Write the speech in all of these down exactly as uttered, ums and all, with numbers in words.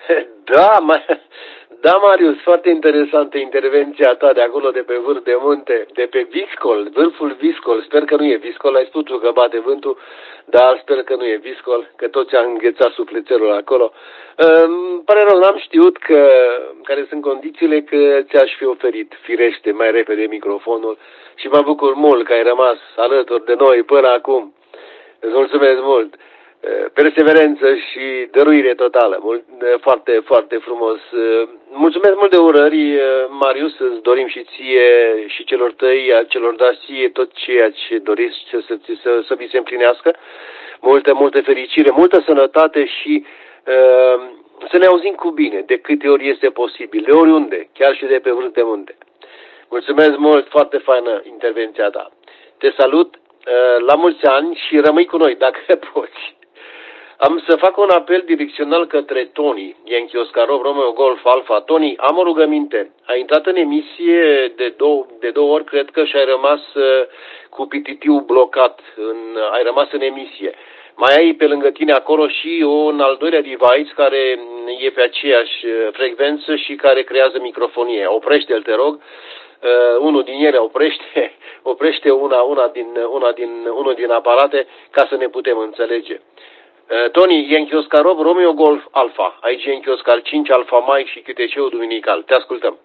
Da, mai, da, Marius, foarte interesantă intervenția ta de acolo, de pe vârf de munte, de pe Viscol, vârful Viscol. Sper că nu e Viscol, ai spus tu că bate vântul, dar sper că nu e Viscol, că toți am înghețat sufletelul acolo. Îmi pare rău, n-am știut că, care sunt condițiile, că ți-aș fi oferit, firește, mai repede microfonul și mă bucur mult că ai rămas alături de noi până acum. Îți mulțumesc mult. Perseverență și dăruire totală. Mult, foarte, foarte frumos. Mulțumesc mult de urări, Marius, îți dorim și ție și celor tăi, celor dați ție tot ceea ce doriți să, să, să vi se împlinească. Multă, multă fericire, multă sănătate și uh, să ne auzim cu bine, de câte ori este posibil, de oriunde, chiar și de pe vârf de munte. Mulțumesc mult, foarte faină intervenția ta. Te salut, uh, la mulți ani și rămâi cu noi, dacă poți. Am să fac un apel direcțional către Tony, Yankee Oscarov, Romeo Golf Alpha. Tony, am o rugăminte. Ai intrat în emisie de două, de două ori, cred că, și ai rămas uh, cu pititiu blocat. În, ai rămas în emisie. Mai ai pe lângă tine acolo și un al doilea device care e pe aceeași frecvență și care creează microfonie. Oprește-l, te rog. Uh, unul din ele oprește, oprește una, una din, una din, unul din aparate ca să ne putem înțelege. Tony, Yankee Oscarov, Romeo Golf Alpha. Aici Yankee Oscar cinci Alpha Mike și Q T C-ul duminical. Te ascultăm.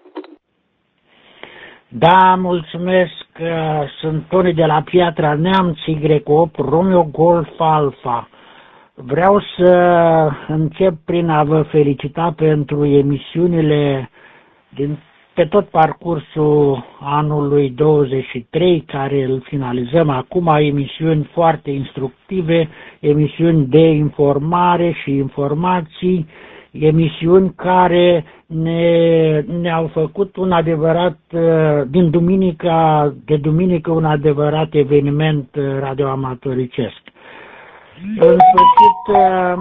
Da, mulțumesc. Sunt Tony de la Piatra Neamț, Y opt, Romeo Golf Alpha. Vreau să încep prin a vă felicita pentru emisiunile din pe tot parcursul anului douăzeci și trei, care îl finalizăm acum, emisiuni foarte instructive, emisiuni de informare și informații, emisiuni care ne, ne-au făcut un adevărat, din duminica, de duminică, un adevărat eveniment radioamatoricesc. În sfârșit,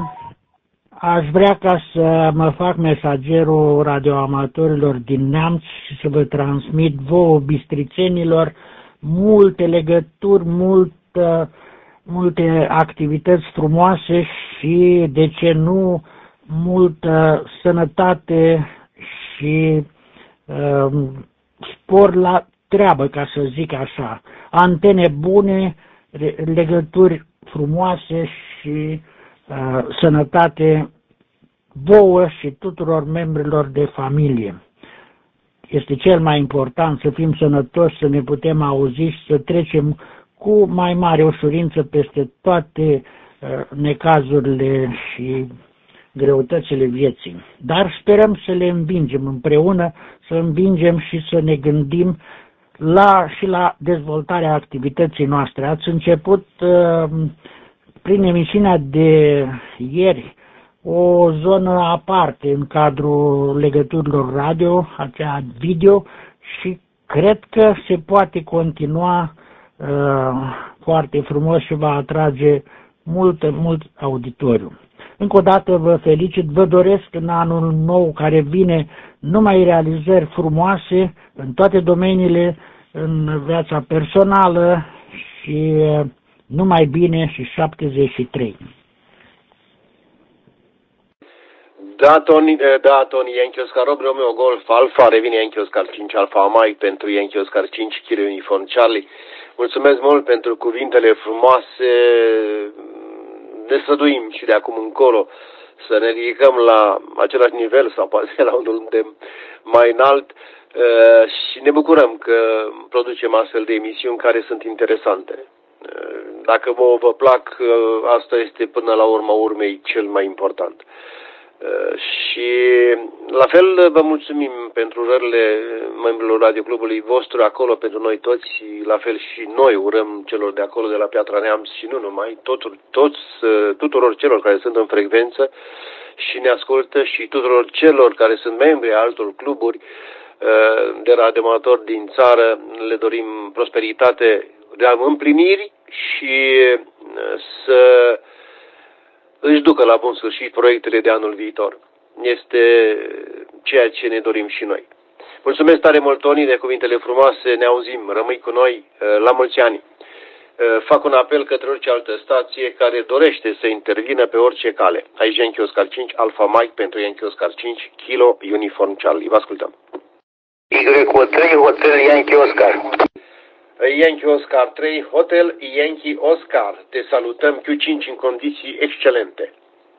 aș vrea ca să mă fac mesagerul radioamatorilor din Neamț și să vă transmit vouă, bistrițenilor, multe legături, multe, multe activități frumoase și, de ce nu, multă sănătate și uh, spor la treabă, ca să zic așa. Antene bune, legături frumoase și uh, sănătate vouă și tuturor membrilor de familie. Este cel mai important să fim sănătoși, să ne putem auzi și să trecem cu mai mare ușurință peste toate uh, necazurile și greutățile vieții. Dar sperăm să le învingem împreună, să învingem și să ne gândim la, și la dezvoltarea activității noastre. Ați început uh, prin emisiunea de ieri o zonă aparte în cadrul legăturilor radio, acea video, și cred că se poate continua uh, foarte frumos și va atrage mult, mult auditoriu. Încă o dată vă felicit, vă doresc în anul nou care vine numai realizări frumoase în toate domeniile, în viața personală și numai bine și șaptezeci și trei. Da, Tony, da, Tony, Yankee Oscar opt, Romeo Golf Alpha, revine Yankee Oscar cinci Alpha Mike pentru Yankee Oscar cinci, Kilo Uniform Charlie. Mulțumesc mult pentru cuvintele frumoase. Ne străduim și de acum încolo să ne ridicăm la același nivel sau poate la unul de mai înalt și ne bucurăm că producem astfel de emisiuni care sunt interesante. Dacă vă, vă plac, asta este până la urma urmei cel mai important. Și la fel vă mulțumim pentru urările membrilor radioclubului vostru acolo pentru noi toți, la fel și noi urăm celor de acolo de la Piatra Neamț și nu numai, totul, toți, tuturor celor care sunt în frecvență și ne ascultă și tuturor celor care sunt membri ai altor cluburi de radioamatori din țară, le dorim prosperitate, de împliniri și să își ducă la bun sfârșit proiectele de anul viitor. Este ceea ce ne dorim și noi. Mulțumesc tare mult, Tony, de cuvintele frumoase, ne auzim, rămâi cu noi, la mulți ani. fac un apel către orice altă stație care dorește să intervină pe orice cale. Aici Yankee Oscar cinci, Alpha Mike pentru Yankee Oscar cinci, Kilo Uniform Charlie. Vă ascultăm. Y trei, Hotel Yankee Oscar. Yankee Oscar trei, Hotel Yankee Oscar. Te salutăm, Q cinci în condiții excelente.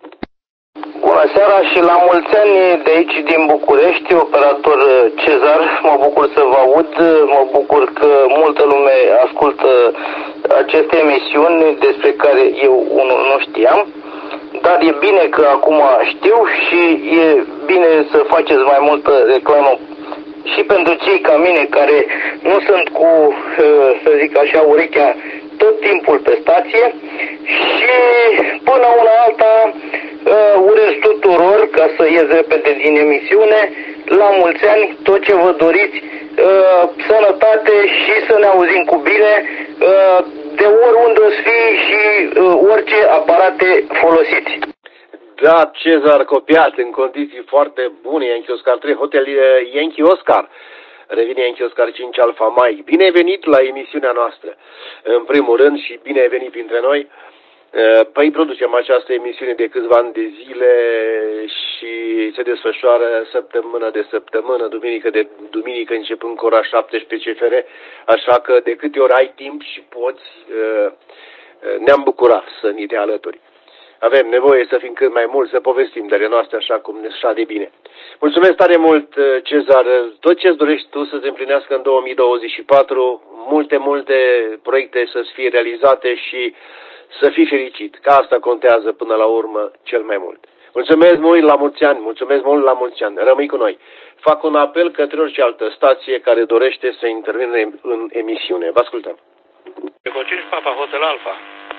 Bună seara și la mulți ani de aici din București, operator Cezar. Mă bucur să vă aud, mă bucur că multă lume ascultă aceste emisiuni despre care eu unul nu știam. Dar e bine că acum știu și e bine să faceți mai multă reclamă și pentru cei ca mine care nu sunt cu, să zic așa, urechea tot timpul pe stație. Și până una alta urez tuturor, ca să ies repede din emisiune, la mulți ani, tot ce vă doriți, sănătate și să ne auzim cu bine de oriunde o să fie și orice aparate folosiți. Da, Cezar, copiat în condiții foarte bune, Yankee Oscar trei, Hotel Yankee Oscar. Revine Yankee Oscar cinci, Alpha Mike. Bine ai venit la emisiunea noastră, în primul rând, și bine ai venit printre noi. Păi producem această emisiune de câțiva ani de zile și se desfășoară săptămână de săptămână, duminică de duminică, începând cu ora șaptesprezece C F R, așa că de câte ori ai timp și poți, ne-am bucurat să ni te alături. Avem nevoie să fim cât mai mult, să povestim de noastre așa cum ne așa de bine. Mulțumesc tare mult, Cezar. Tot ce-ți dorești tu să se împlinească în două mii douăzeci și patru, multe, multe proiecte să fie realizate și să fii fericit, că asta contează până la urmă cel mai mult. Mulțumesc mult, la mulți ani, mulțumesc mult, la mulți ani. Rămâi cu noi. Fac un apel către orice altă stație care dorește să intervină în emisiune. Vă ascultăm. cinci, Papa Hotel Alpha.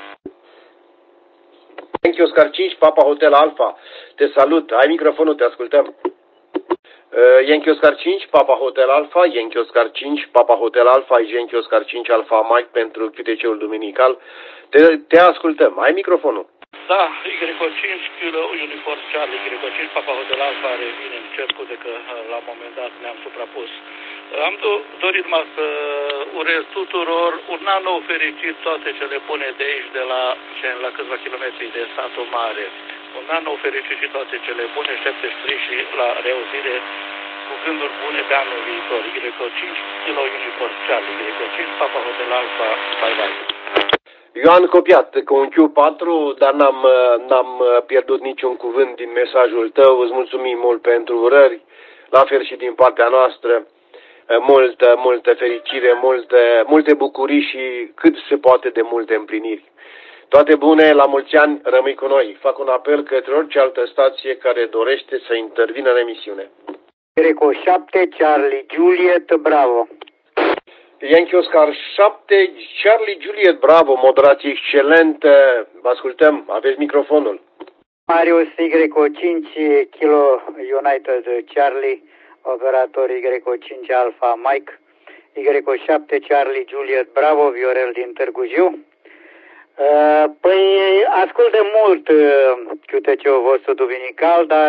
Yankee Oscar cinci, Papa Hotel Alpha. Te salut. Ai microfonul, te ascultăm. Uh, Yankee Oscar cinci, Papa Hotel Alpha, Yankee Oscar cinci, Papa Hotel Alpha, Yankee Oscar cinci, Alpha Mike pentru Q T C-ul duminical. Te, te ascultăm. Ai microfonul. Da, Y cinci, Kilo Uniform Charlie, Y cinci, Papa Hotel Alpha, revine, îmi cer scuze că la un moment dat ne-am suprapus. Am dorit mă să urez tuturor un an nou fericit, toate cele bune de aici, de la, la câțiva kilometri de Satul Mare. Un an nou fericit și toate cele bune, șaptezeci și trei și la reauzire cu gânduri bune de anul viitor. Y cinci, Kilo Uniform Charlie, Y cinci, Papa Hotel Alpha, bye bye. Ioan copiat cu un Q patru, dar n-am, n-am pierdut niciun cuvânt din mesajul tău. Îți mulțumim mult pentru urări, la fel și din partea noastră. Multă, multă fericire, multe, multe bucurii și cât se poate de multe împliniri. Toate bune, la mulți ani, rămâi cu noi. Fac un apel către orice altă stație care dorește să intervină în emisiune. Greco șapte, Charlie Juliet, Bravo. Yankee Oscar șapte, Charlie Juliet, Bravo, moderație excelentă. Vă ascultăm, aveți microfonul. Marius Y cinci, Kilo United Charlie, operator Y cinci, Alpha Mike. Y șapte, Charlie Juliet, Bravo, Viorel din Târgu Jiu. Uh, păi ascult de mult uh, Q T C-ul vostru duminical, dar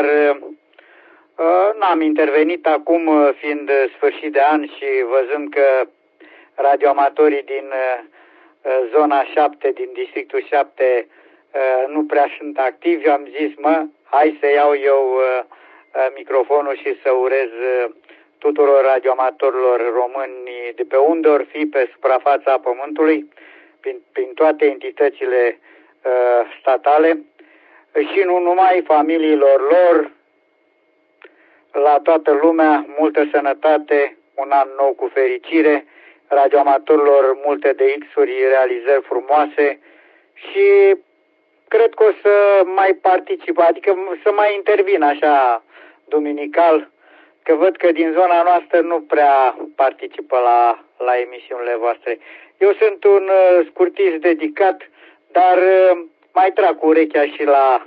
uh, n-am intervenit acum, uh, fiind sfârșit de an și văzând că radioamatorii din uh, zona șapte, din districtul șapte, uh, nu prea sunt activi. Am zis, mă, hai să iau eu uh, uh, microfonul și să urez uh, tuturor radioamatorilor români de pe unde or fi pe suprafața pământului, prin, prin toate entitățile uh, statale și nu numai, familiilor lor, la toată lumea, multă sănătate, un an nou cu fericire, radioamatorilor multe de X-uri, realizări frumoase și cred că o să mai particip, adică să mai intervin așa duminical, că văd că din zona noastră nu prea participă la, la emisiunile voastre. Eu sunt un uh, scurtist dedicat, dar uh, mai trag cu urechea și la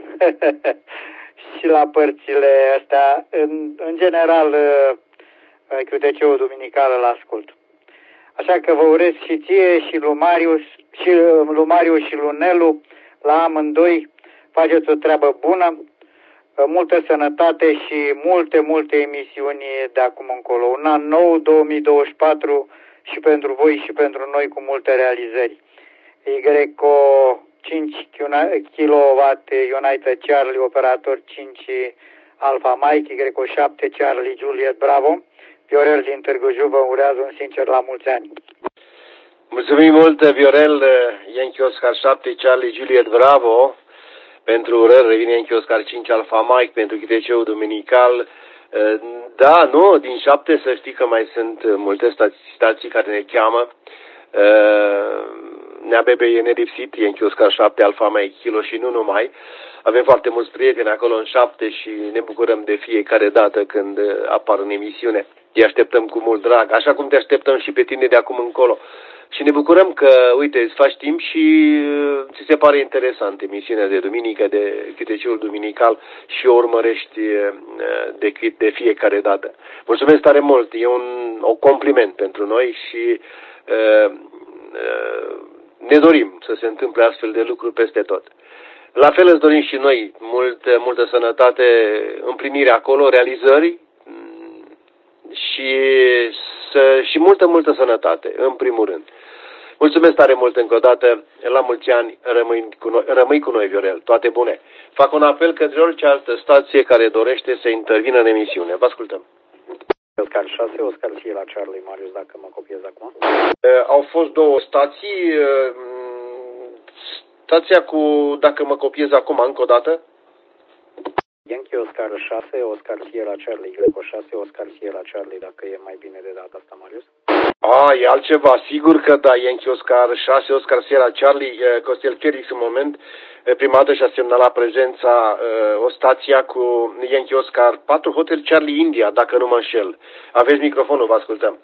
și la părțile astea. În, în general, uh, Q T C-ul duminical îl ascult. Așa că vă urez și ție și lui Marius și lui Marius și lui Nelu, la amândoi, faceți o treabă bună, multă sănătate și multe, multe emisiuni de acum încolo. Un an nou, două mii douăzeci și patru, și pentru voi și pentru noi cu multe realizări. Y cinci kilowatt United Charlie, operator cinci Alpha Mike, Y șapte Charlie Juliet Bravo. Viorel din Târgu Jiu vă urează un sincer la mulți ani. Mulțumim mult, Viorel, Yankee Oscar șapte Charlie Juliet Bravo. Pentru urări revine Yankee Oscar cinci Alpha Mike pentru Q T C-ul duminical. Da, nu, din șapte să știi că mai sunt multe stații, stații care ne cheamă. Nea Bebe e nelipsit, Yankee Oscar șapte Alpha Mike Kilo și nu numai. Avem foarte mulți prieteni acolo în șapte și ne bucurăm de fiecare dată când apar în emisiune. Te așteptăm cu mult drag, așa cum te așteptăm și pe tine de acum încolo. Și ne bucurăm că, uite, îți faci timp și ți se pare interesant emisiunea de duminică, de Q T C-ul duminical și o urmărești de, de fiecare dată. Mulțumesc tare mult, e un, un compliment pentru noi și uh, uh, ne dorim să se întâmple astfel de lucruri peste tot. La fel îți dorim și noi mult, multă sănătate, împlinire acolo, realizări și, să, și multă, multă sănătate, în primul rând. Mulțumesc tare mult încă o dată, la mulți ani, rămâi cu noi, rămâi cu noi, Viorel, toate bune. Fac un apel către orice altă stație care dorește să intervină în emisiune. Vă ascultăm. Oscar șase, Oscar ție la Charlie, Marius, dacă mă copiez acum. Uh, au fost două stații, uh, stația cu, dacă mă copiez acum încă o dată. Yankee Oscar șase, Oscar Sierra Charlie, Y șase, Oscar Sierra Charlie, dacă e mai bine de data asta, Marius. A, e altceva, sigur că da, Yankee Oscar șase, Oscar Sierra Charlie, Costel Felix în moment, prima dată și-a semnalat prezența o stația cu Yankee Oscar patru, Hotel Charlie India, dacă nu mă înșel. Aveți microfonul, vă ascultăm.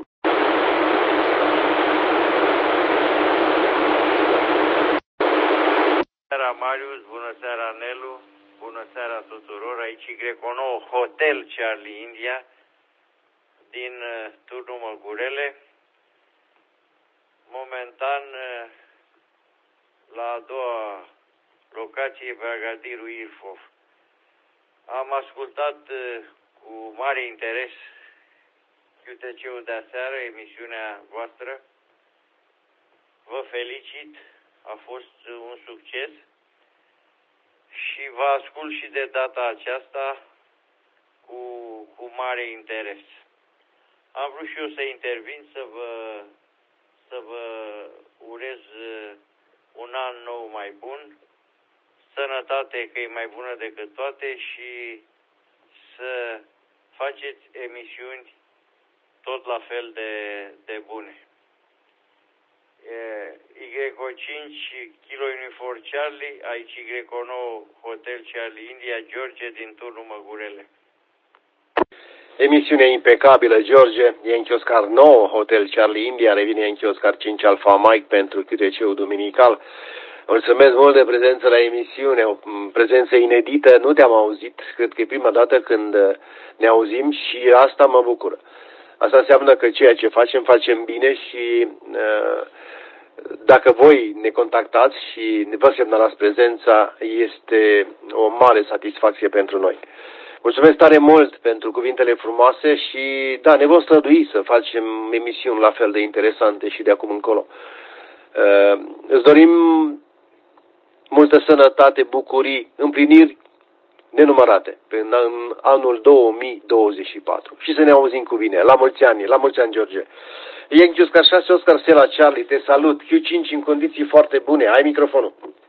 Bună seara, Marius, bună seara, Nelu. Bună seara tuturor, aici Y nouă Hotel Charlie India din uh, turnul Măgurele. Momentan uh, la a doua locație Bragadirul Ilfov. Am ascultat uh, cu mare interes Q T C-ul de aseară, emisiunea voastră. Vă felicit, a fost un succes. Și vă ascult și de data aceasta cu, cu mare interes. Am vrut și eu să intervin, să vă, să vă urez un an nou mai bun, sănătate că e mai bună decât toate și să faceți emisiuni tot la fel de, de bune. Y cinci Kilo Uniform Charlie, aici Y nouă Hotel Charlie India, George din turnul Măgurele. Emisiune impecabilă, George. Yankee Oscar nouă Hotel Charlie India, revine Yankee Oscar cinci Alpha Mike pentru Q T C-ul duminical. Mulțumesc mult de prezență la emisiune, o prezență inedită, nu te-am auzit, cred că e prima dată când ne auzim și asta mă bucură. Asta înseamnă că ceea ce facem, facem bine și uh, dacă voi ne contactați și vă semnalați prezența, este o mare satisfacție pentru noi. Mulțumesc tare mult pentru cuvintele frumoase și da, ne vom strădui să facem emisiuni la fel de interesante și de acum încolo. Uh, îți dorim multă sănătate, bucurii, împliniri nenumărate în anul două mii douăzeci și patru. Și să ne auzim cu bine. La mulți ani, la mulți ani, George. Yankee Oscar șase, Oscar Sierra Charlie, te salut. Q cinci în condiții foarte bune. Ai microfonul.